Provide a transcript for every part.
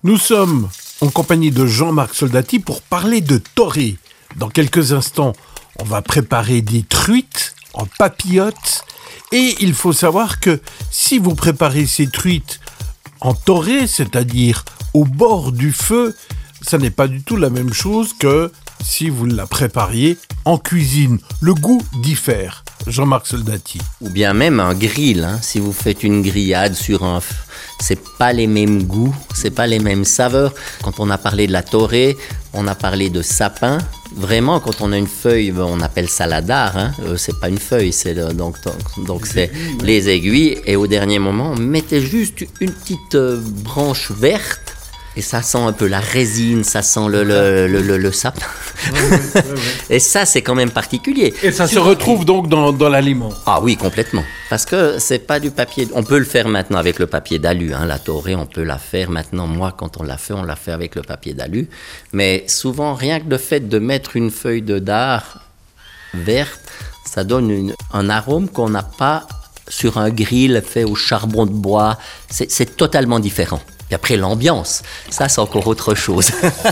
Nous sommes en compagnie de Jean-Marc Soldati pour parler de torré. Dans quelques instants, on va préparer des truites en papillotes. Et il faut savoir que si vous préparez ces truites en torré, c'est-à-dire au bord du feu, ça n'est pas du tout la même chose que si vous la prépariez en cuisine. Le goût diffère. Jean-Marc Soldati. Ou bien même un grill, si vous faites une grillade sur un feu, c'est pas les mêmes goûts, c'est pas les mêmes saveurs. Quand on a parlé de la torrée, on a parlé de sapin. Vraiment, quand on a une feuille, on appelle ça la dard, c'est pas une feuille, donc c'est les aiguilles. Et au dernier moment, on mettait juste une petite branche verte. Et ça sent un peu la résine, ça sent le sapin. Ouais. Et ça, c'est quand même particulier. Et ça se retrouve donc dans l'aliment. Ah oui, complètement. Parce que c'est pas du papier. On peut le faire maintenant avec le papier d'alu. La torrée, on peut la faire maintenant. Moi, quand on l'a fait avec le papier d'alu. Mais souvent, rien que le fait de mettre une feuille de dard verte, ça donne un arôme qu'on n'a pas sur un grill fait au charbon de bois. C'est totalement différent. Et après, l'ambiance, ça, c'est encore autre chose.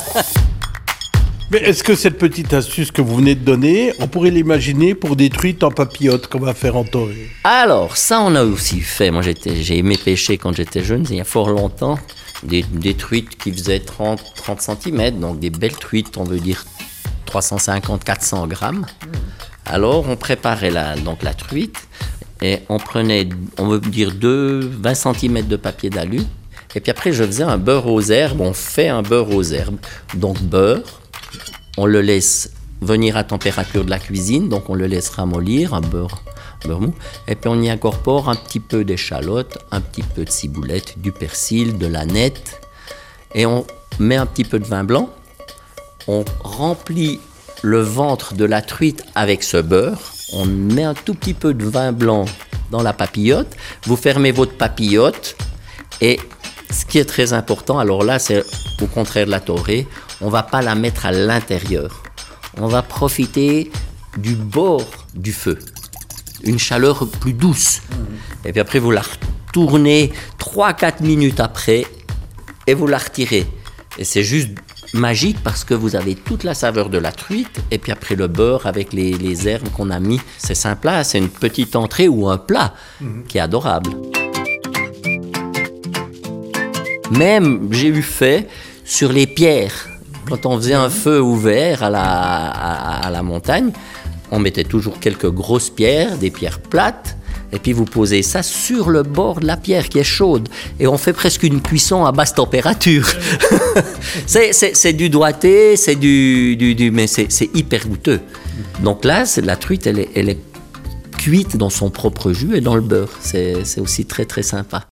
Mais est-ce que cette petite astuce que vous venez de donner, on pourrait l'imaginer pour des truites en papillotes qu'on va faire en torré? Alors, ça, on a aussi fait. Moi, j'ai aimé pêcher quand j'étais jeune, il y a fort longtemps. Des truites qui faisaient 30 cm, donc des belles truites, on veut dire 350-400 grammes. Alors, on préparait la truite et on prenait, on veut dire 20 cm de papier d'alu. Et puis après, je faisais un beurre aux herbes. On fait un beurre aux herbes. Donc, beurre, on le laisse venir à température de la cuisine. Donc, on le laisse ramollir, un beurre mou. Et puis, on y incorpore un petit peu d'échalote, un petit peu de ciboulette, du persil, de l'aneth. Et on met un petit peu de vin blanc. On remplit le ventre de la truite avec ce beurre. On met un tout petit peu de vin blanc dans la papillote. Vous fermez votre papillote et ce qui est très important, alors là, c'est au contraire de la torrée, on ne va pas la mettre à l'intérieur. On va profiter du bord du feu, une chaleur plus douce. Et puis après, vous la retournez 3-4 minutes après et vous la retirez. Et c'est juste magique parce que vous avez toute la saveur de la truite et puis après le beurre avec les herbes qu'on a mis. C'est simple, c'est une petite entrée ou un plat qui est adorable. Même, j'ai eu fait sur les pierres. Quand on faisait un feu ouvert à la montagne, on mettait toujours quelques grosses pierres, des pierres plates, et puis vous posez ça sur le bord de la pierre qui est chaude. Et on fait presque une cuisson à basse température. c'est du doigté, mais c'est hyper goûteux. Donc là, la truite, elle est cuite dans son propre jus et dans le beurre. C'est aussi très très sympa.